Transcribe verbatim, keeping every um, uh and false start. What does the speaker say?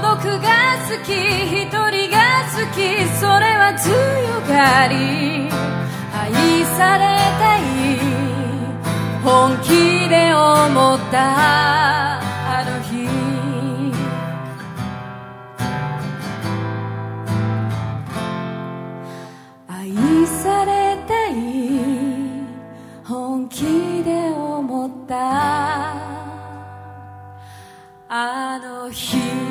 独が好き一人が好きそれは強がり愛されたい本気で思ったあの日愛されたい本気で思ったあの日